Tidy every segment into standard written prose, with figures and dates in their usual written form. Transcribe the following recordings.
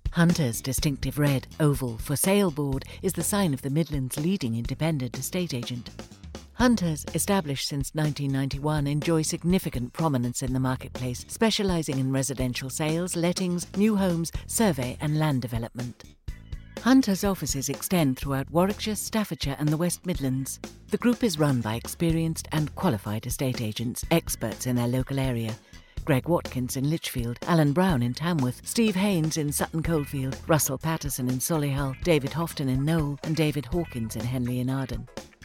Hunter's distinctive red, oval, for sale board is the sign of the Midlands' leading independent estate agent. Hunters, established since 1991, enjoy significant prominence in the marketplace, specialising in residential sales, lettings, new homes, survey and land development. Hunters' offices extend throughout Warwickshire, Staffordshire and the West Midlands. The group is run by experienced and qualified estate agents, experts in their local area. Greg Watkins in Lichfield, Alan Brown in Tamworth, Steve Haynes in Sutton Coldfield, Russell Patterson in Solihull, David Houghton in Knowle and David Hawkins in Henley in Arden.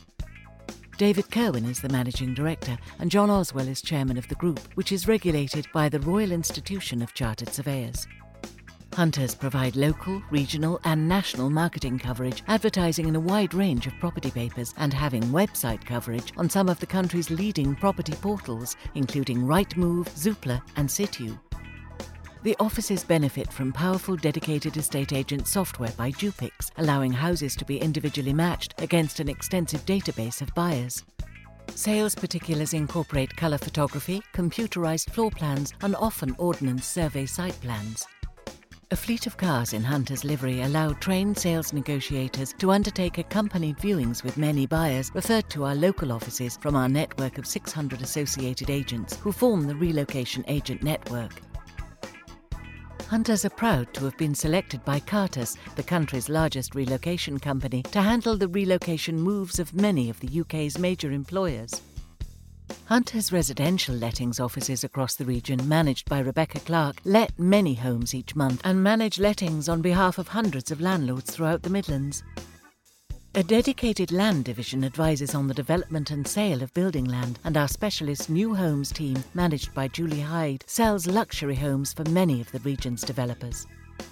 David Kerwin is the Managing Director and John Oswell is Chairman of the group, which is regulated by the Royal Institution of Chartered Surveyors. Hunters provide local, regional and national marketing coverage, advertising in a wide range of property papers and having website coverage on some of the country's leading property portals, including Rightmove, Zoopla and Situ. The offices benefit from powerful dedicated estate agent software by Dupix, allowing houses to be individually matched against an extensive database of buyers. Sales particulars incorporate colour photography, computerised floor plans and often ordnance survey site plans. A fleet of cars in Hunter's livery allow trained sales negotiators to undertake accompanied viewings with many buyers referred to our local offices from our network of 600 associated agents who form the Relocation Agent Network. Hunters are proud to have been selected by Cartus, the country's largest relocation company, to handle the relocation moves of many of the UK's major employers. Hunters' residential lettings offices across the region, managed by Rebecca Clark, let many homes each month and manage lettings on behalf of hundreds of landlords throughout the Midlands. A dedicated land division advises on the development and sale of building land, and our specialist New Homes team, managed by Julie Hyde, sells luxury homes for many of the region's developers.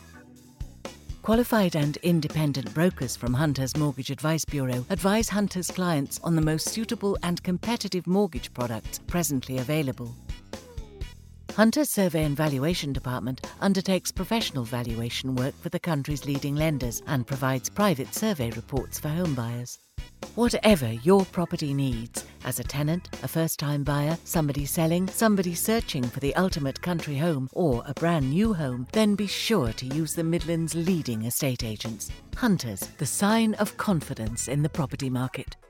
Qualified and independent brokers from Hunters Mortgage Advice Bureau advise Hunters clients on the most suitable and competitive mortgage products presently available. Hunters Survey and Valuation Department undertakes professional valuation work for the country's leading lenders and provides private survey reports for home buyers. Whatever your property needs, as a tenant, a first-time buyer, somebody selling, somebody searching for the ultimate country home or a brand new home, then be sure to use the Midlands' leading estate agents. Hunters, the sign of confidence in the property market.